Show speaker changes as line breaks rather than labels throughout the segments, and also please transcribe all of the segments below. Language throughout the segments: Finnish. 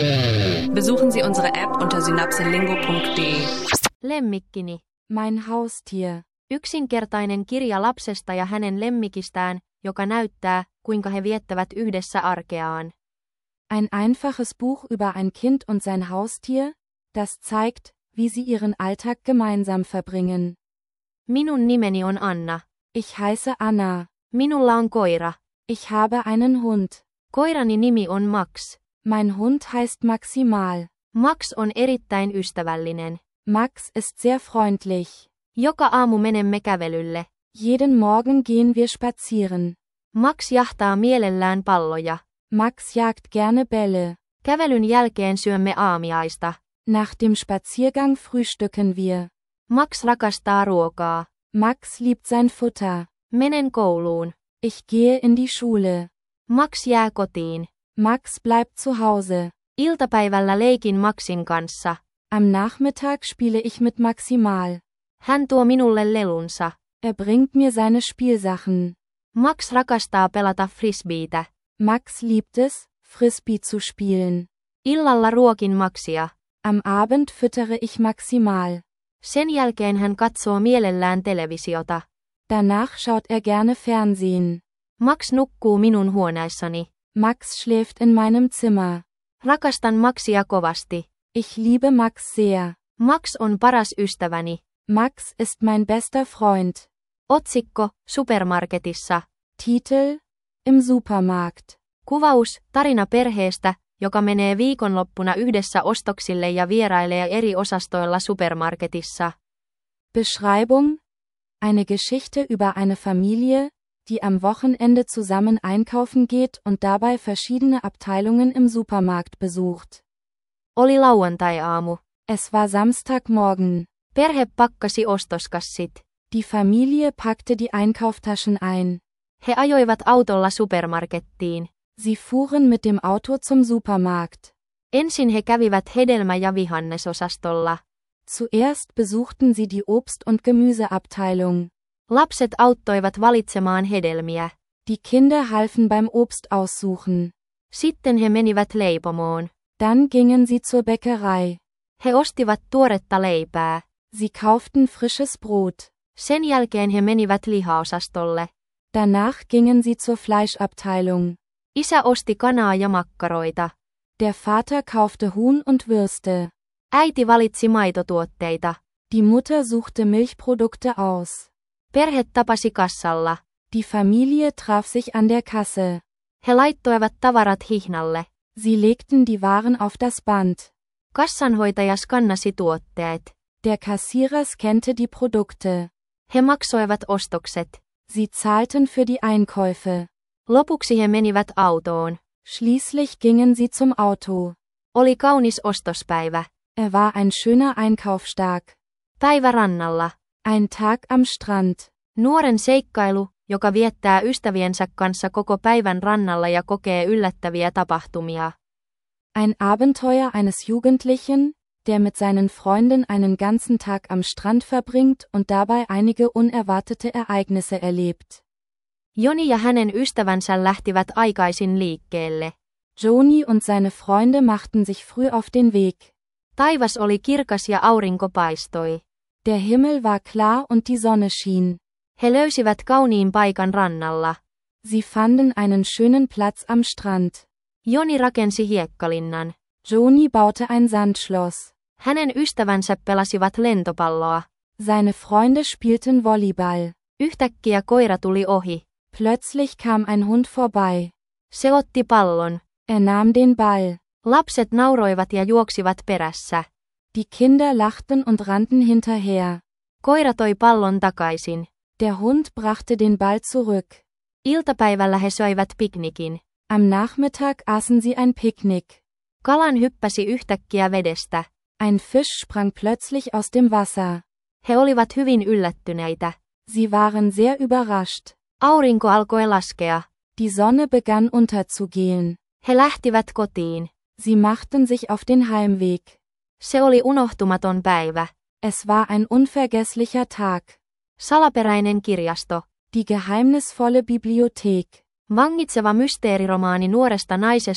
Besuchen Sie unsere App unter synapselingo.de.
Lemmikkini.
Mein Haustier.
Yksinkertainen kirja lapsesta ja hänen lemmikistään, joka näyttää, kuinka he viettävät yhdessä arkeaan.
Ein einfaches Buch über ein Kind und sein Haustier, das zeigt, wie sie ihren Alltag gemeinsam verbringen.
Minun nimeni on Anna.
Ich heiße Anna.
Minulla on koira.
Ich habe einen Hund.
Koirani nimi on Max.
Mein Hund heißt Maximal.
Max on erittäin ystävällinen.
Max ist sehr freundlich.
Joka aamu menemme kävelylle.
Jeden Morgen gehen wir spazieren.
Max jahtaa mielellään palloja.
Max jagt gerne Bälle.
Kävelyn jälkeen syömme aamiaista.
Nach dem Spaziergang frühstücken wir.
Max rakastaa ruokaa.
Max liebt sein Futter.
Menen kouluun.
Ich gehe in die Schule.
Max jää kotiin.
Max bleibt zu Hause.
Iltapäivällä leikin Maxin kanssa.
Am Nachmittag spiele ich mit Maximal.
Hän tuo minulle lelunsa.
Bringt mir seine Spielsachen.
Max rakastaa pelata frisbeetä.
Max liebt es, Frisbee zu spielen.
Illalla ruokin Maxia.
Am Abend füttere ich Maximal.
Sen jälkeen hän katsoo mielellään televisiota.
Danach schaut gerne Fernsehen.
Max nukkuu minun huoneessani.
Max schläft in meinem Zimmer.
Rakastan Maxia kovasti.
Ich liebe Max sehr.
Max on paras ystäväni.
Max ist mein bester Freund.
Otsikko, supermarketissa.
Titel, im Supermarkt.
Kuvaus, tarina perheestä, joka menee viikonloppuna yhdessä ostoksille ja vierailee eri osastoilla supermarketissa.
Beschreibung, eine Geschichte über eine Familie, die am Wochenende zusammen einkaufen geht und dabei verschiedene Abteilungen im Supermarkt besucht.
Oli lauantai-aamu.
Es war Samstagmorgen.
Perhe pakkasi ostoskassit.
Die Familie packte die Einkauftaschen ein.
He ajoivat autolla supermarkettiin.
Sie fuhren mit dem Auto zum Supermarkt.
Ensin he kävivät hedelmä- ja vihannesosastolla.
Zuerst besuchten sie die Obst- und Gemüseabteilung.
Lapset auttoivat valitsemaan hedelmiä.
Die Kinder halfen beim Obst aussuchen.
Sitten he menivät leipomoon.
Dann gingen sie zur Bäckerei.
He ostivat tuoretta leipää.
Sie kauften frisches Brot.
Sen jälkeen he menivät lihaosastolle.
Danach gingen sie zur Fleischabteilung.
Isä osti kanaa ja makkaroita.
Der Vater kaufte Huhn und Würste.
Äiti valitsi maitotuotteita.
Die Mutter suchte Milchprodukte aus.
Perhe tapasi kassalla.
Die Familie traf sich an der Kasse.
He laittoivat tavarat hihnalle.
Sie legten die Waren auf das Band.
Kassanhoitaja skannasi tuotteet.
Der Kassierer scannte die Produkte.
He maksoivat ostokset.
Sie zahlten für die Einkäufe.
Lopuksi he menivät autoon.
Schließlich gingen sie zum Auto.
Oli kaunis ostospäivä.
War ein schöner Einkaufstag.
Päivä rannalla.
Ein Tag am Strand.
Nuoren seikkailu, joka viettää ystäviensä kanssa koko päivän rannalla ja kokee yllättäviä tapahtumia.
Ein Abenteuer eines Jugendlichen, der mit seinen Freunden einen ganzen Tag am Strand verbringt und dabei einige unerwartete Ereignisse erlebt.
Joni ja hänen ystävänsä lähtivät aikaisin liikkeelle.
Joni und seine Freunde machten sich früh auf den Weg.
Taivas oli kirkas ja aurinko paistoi.
Der Himmel war klar und die Sonne schien.
He löysivät kauniin paikan rannalla.
Sie fanden einen schönen Platz am Strand.
Joni rakensi hiekkalinnan.
Joni baute ein Sandschloss.
Hänen ystävänsä pelasivat lentopalloa.
Seine Freunde spielten Volleyball.
Yhtäkkiä koira tuli ohi.
Plötzlich kam ein Hund vorbei.
Se otti pallon.
Nahm den Ball.
Lapset nauroivat ja juoksivat perässä.
Die Kinder lachten und rannten hinterher.
Koira toi pallon takaisin.
Der Hund brachte den Ball zurück.
Iltapäivällä he söivät piknikin.
Am Nachmittag aßen sie ein Picknick.
Kalan hyppäsi yhtäkkiä vedestä.
Ein Fisch sprang plötzlich aus dem Wasser.
He olivat hyvin yllättyneitä.
Sie waren sehr überrascht.
Aurinko alkoi laskea.
Die Sonne begann unterzugehen.
He lähtivät kotiin.
Sie machten sich auf den Heimweg.
Se oli unohtumaton päivä.
Es war ein unvergesslicher Tag.
Salaperäinen kirjasto.
Die geheimnisvolle Bibliothek.
Vangitseva mysteeriromaani nuoresta naisesta,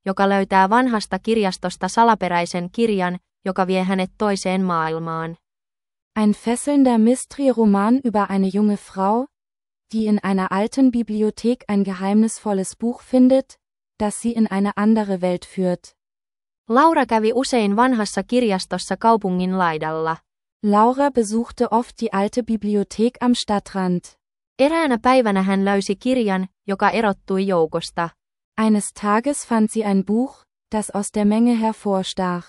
joka löytää vanhasta kirjastosta salaperäisen kirjan, joka vie hänet toiseen maailmaan.
Ein fesselnder Mystery-Roman über eine junge Frau, die in einer alten Bibliothek ein geheimnisvolles Buch findet, das sie in eine andere Welt führt.
Laura kävi usein vanhassa kirjastossa kaupungin laidalla.
Laura besuchte oft die alte Bibliothek am Stadtrand.
Eräänä päivänä hän löysi kirjan, joka erottui joukosta.
Eines Tages fand sie ein Buch, das aus der Menge hervorstach.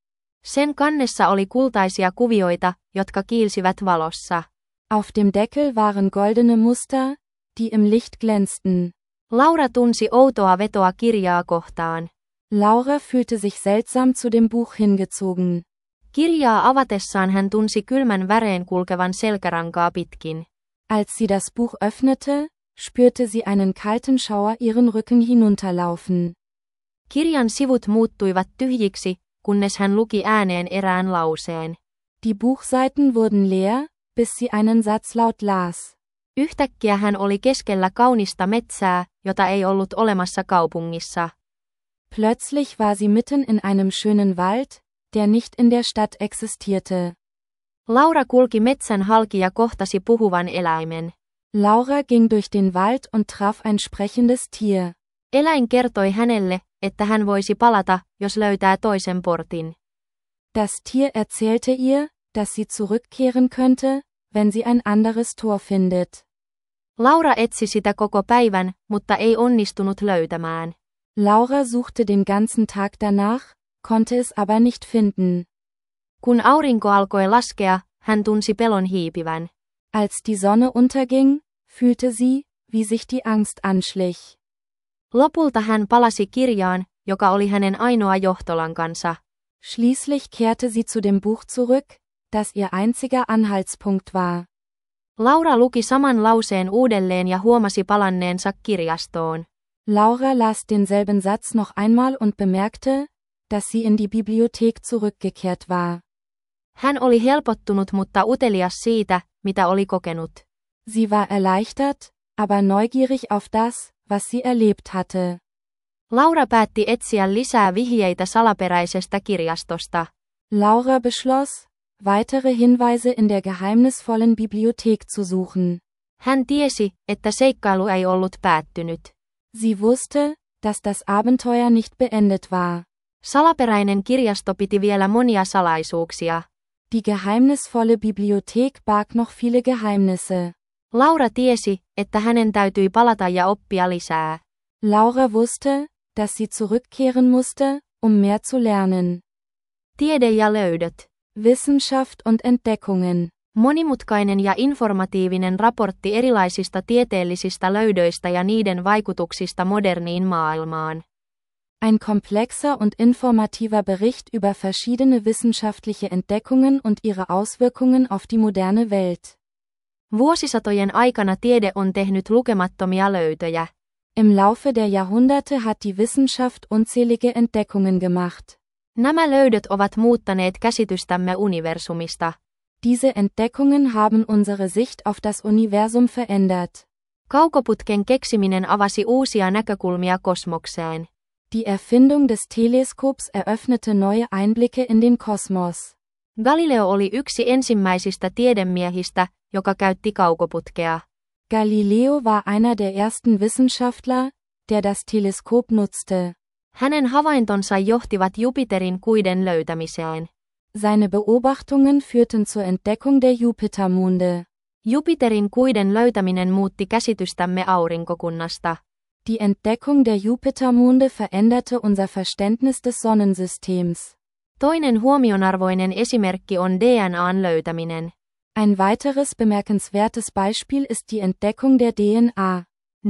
Sen kannessa oli kultaisia kuvioita, jotka kiilsivät valossa.
Auf dem Deckel waren goldene Muster, die im Licht glänzten.
Laura tunsi outoa vetoa kirjaa kohtaan.
Laura fühlte sich seltsam zu dem Buch hingezogen.
Kirjaa avatessaan hän tunsi kylmän väreen kulkevan selkärankaa pitkin.
Als sie das Buch öffnete, spürte sie einen kalten Schauer ihren Rücken hinunterlaufen.
Kirjan sivut muuttuivat tyhjiksi, kunnes hän luki ääneen erään lauseen.
Die Buchseiten wurden leer, bis sie einen Satz laut las.
Yhtäkkiä hän oli keskellä kaunista metsää, jota ei ollut olemassa kaupungissa.
Plötzlich war sie mitten in einem schönen Wald, der nicht in der Stadt existierte.
Laura kulki metsän halki ja kohtasi puhuvan eläimen.
Laura ging durch den Wald und traf ein sprechendes Tier.
Eläin kertoi hänelle, että hän voisi palata, jos löytää toisen portin.
Das Tier erzählte ihr, dass sie zurückkehren könnte, wenn sie ein anderes Tor findet.
Laura etsi sitä koko päivän, mutta ei onnistunut löytämään.
Laura suchte den ganzen Tag danach, konnte es aber nicht finden.
Kun aurinko alkoi laskea, hän tunsi pelon hiipivän.
Als die Sonne unterging, fühlte sie, wie sich die Angst anschlich.
Lopulta hän palasi kirjaan, joka oli hänen ainoa johtolankansa.
Schließlich kehrte sie zu dem Buch zurück, das ihr einziger Anhaltspunkt war.
Laura luki saman lauseen uudelleen ja huomasi palanneensa kirjastoon.
Laura las denselben Satz noch einmal und bemerkte, dass sie in die Bibliothek zurückgekehrt war.
Hän oli helpottunut mutta utelias siitä, mitä oli kokenut.
Sie war erleichtert, aber neugierig auf das, was sie erlebt hatte.
Laura päätti etsiä lisää vihjeitä salaperäisestä kirjastosta.
Laura beschloss, weitere Hinweise in der geheimnisvollen Bibliothek zu suchen.
Hän tiesi, että seikkailu ei ollut päättynyt.
Sie wusste, dass das Abenteuer nicht beendet war.
Salaperäinen kirjasto piti vielä monia salaisuuksia.
Die geheimnisvolle Bibliothek barg noch viele Geheimnisse.
Laura tiesi, että hänen täytyi palata ja oppia lisää.
Laura wusste, dass sie zurückkehren musste, um mehr zu lernen.
Tiede ja löydöt.
Wissenschaft und Entdeckungen.
Monimutkainen ja informatiivinen raportti erilaisista tieteellisistä löydöistä ja niiden vaikutuksista moderniin maailmaan.
Ein komplexer und informativer Bericht über verschiedene wissenschaftliche Entdeckungen und ihre Auswirkungen auf die moderne Welt.
Vuosisatojen aikana tiede on tehnyt lukemattomia löytöjä.
Im Laufe der Jahrhunderte hat die Wissenschaft unzählige Entdeckungen gemacht.
Nämä löydöt ovat muuttaneet käsitystämme universumista.
Diese Entdeckungen haben unsere Sicht auf das Universum verändert.
Kaukoputken keksiminen avasi uusia näkökulmia kosmokseen.
Die Erfindung des Teleskops eröffnete neue Einblicke in den Kosmos.
Galileo oli yksi ensimmäisistä tiedemiehistä, joka käytti kaukoputkea.
Galileo war einer der ersten Wissenschaftler, der das Teleskop nutzte.
Hänen havaintonsa johtivat Jupiterin kuiden löytämiseen.
Seine Beobachtungen führten zur Entdeckung der Jupitermonde.
Jupiterin kuiden löytäminen muutti käsitystämme aurinkokunnasta.
Die Entdeckung der Jupitermonde veränderte unser Verständnis des Sonnensystems.
Toinen huomionarvoinen esimerkki on DNA:n löytäminen.
Ein weiteres bemerkenswertes Beispiel ist die Entdeckung der DNA.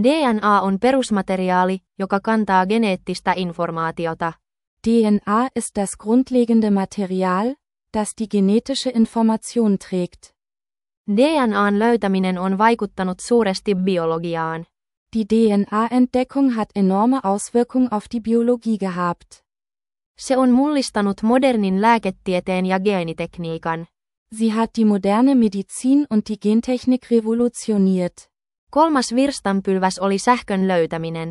DNA on perusmateriaali, joka kantaa geneettistä informaatiota.
DNA ist das grundlegende Material, das die genetische Information trägt.
DNA:n löytäminen on vaikuttanut suuresti biologiaan.
Die DNA-Entdeckung hat enorme Auswirkungen auf die Biologie gehabt.
Se on mullistanut modernin lääketieteen ja geenitekniikan.
Sie hat die moderne Medizin und die Gentechnik revolutioniert.
Kolmas virstanpylväs oli sähkön löytäminen.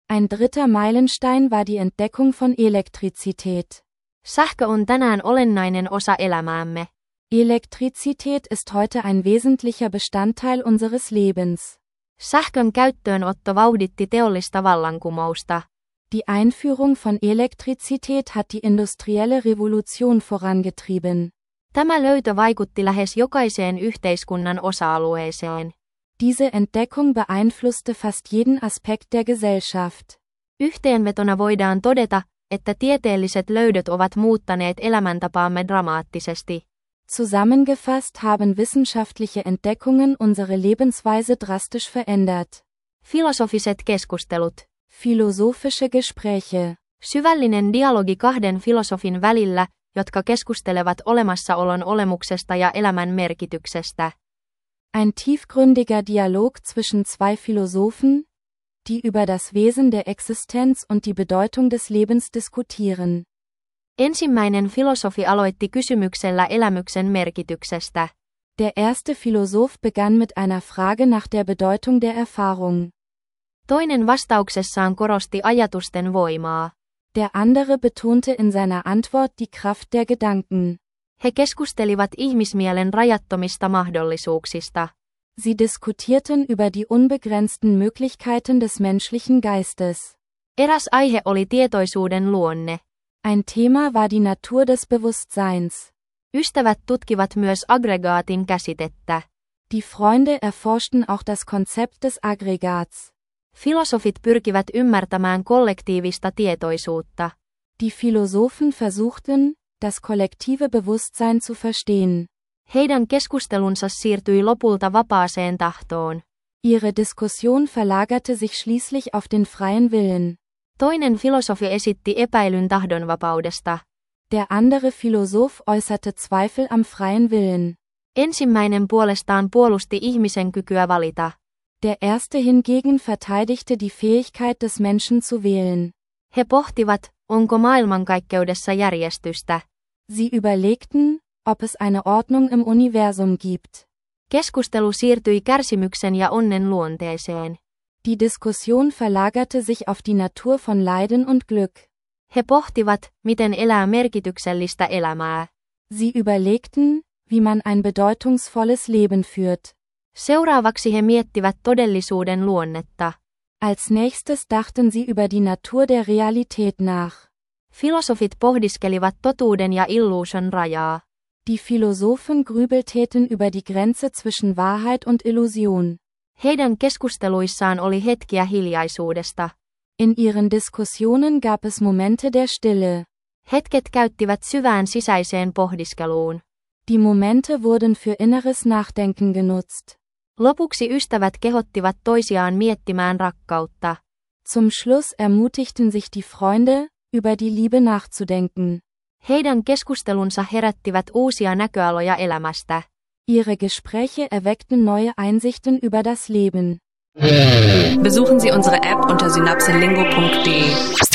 Ein dritter Meilenstein war die Entdeckung von Elektrizität.
Sähkö on tänään olennainen osa elämäämme.
Elektrizität ist heute ein wesentlicher Bestandteil unseres Lebens.
Sähkön käyttöönotto vauhditti teollista vallankumousta.
Die Einführung von Elektrizität hat die industrielle Revolution vorangetrieben.
Tämä löytö vaikutti lähes jokaiseen yhteiskunnan osa-alueeseen.
Diese Entdeckung beeinflusste fast jeden Aspekt der Gesellschaft.
Yhteenvetona voidaan todeta, että tieteelliset löydöt ovat muuttaneet elämäntapaamme dramaattisesti.
Zusammengefasst haben wissenschaftliche Entdeckungen unsere Lebensweise drastisch verändert.
Filosofiset keskustelut.
Philosophische Gespräche.
Syvällinen dialogi kahden filosofin välillä, jotka keskustelevat olemassaolon olemuksesta ja elämän merkityksestä.
Ein tiefgründiger Dialog zwischen zwei Philosophen, die über das Wesen der Existenz und die Bedeutung des Lebens diskutieren.
Ensimmäinen filosofi aloitti kysymyksellä elämyksen merkityksestä.
Der erste Philosoph begann mit einer Frage nach der Bedeutung der Erfahrung.
Toinen vastauksessaan korosti ajatusten voimaa.
Der andere betonte in seiner Antwort die Kraft der Gedanken.
He keskustelivat ihmismielen rajattomista mahdollisuuksista.
Sie diskutierten über die unbegrenzten Möglichkeiten des menschlichen Geistes.
Eräs aihe oli tietoisuuden luonne.
Ein Thema war die Natur des Bewusstseins.
Ystävät tutkivat myös aggregaatin käsitettä.
Die Freunde erforschten auch das Konzept des Aggregats.
Filosofit pyrkivät ymmärtämään kollektiivista tietoisuutta.
Die Philosophen versuchten, das kollektive Bewusstsein zu verstehen.
Heidän keskustelunsa siirtyi lopulta vapaaseen tahtoon.
Ihre Diskussion verlagerte sich schließlich auf den freien Willen.
Toinen filosofi esitti epäilyn tahdonvapaudesta.
Der andere Philosoph äußerte Zweifel am freien Willen.
Ensimmäinen puolestaan puolusti ihmisen kykyä valita.
Der erste hingegen verteidigte die Fähigkeit des Menschen zu wählen.
He pohtivat, onko maailmankaikkeudessa järjestystä.
Sie überlegten, ob es eine Ordnung im Universum gibt.
Keskustelu siirtyi kärsimyksen ja onnen luonteeseen.
Die Diskussion verlagerte sich auf die Natur von Leiden und Glück.
He pohtivat, miten elää merkityksellistä elämää.
Sie überlegten, wie man ein bedeutungsvolles Leben führt.
Seuraavaksi he miettivät todellisuuden luonnetta.
Als nächstes dachten sie über die Natur der Realität nach.
Filosofit pohdiskelivat totuuden ja illuusion rajaa.
Die Philosophen grübelten über die Grenze zwischen Wahrheit und Illusion.
Heidän keskusteluissaan oli hetkiä hiljaisuudesta.
In ihren Diskussionen gab es Momente der Stille.
Hetket käyttivät syvään sisäiseen pohdiskeluun.
Die Momente wurden für inneres Nachdenken genutzt.
Lopuksi ystävät kehottivat toisiaan miettimään rakkautta.
Zum Schluss ermutigten sich die Freunde, über die Liebe nachzudenken.
Heidän keskustelunsa herättivät uusia näköaloja elämästä.
Ihre Gespräche erweckten neue Einsichten über das Leben.
Besuchen Sie unsere App unter synapselingo.de.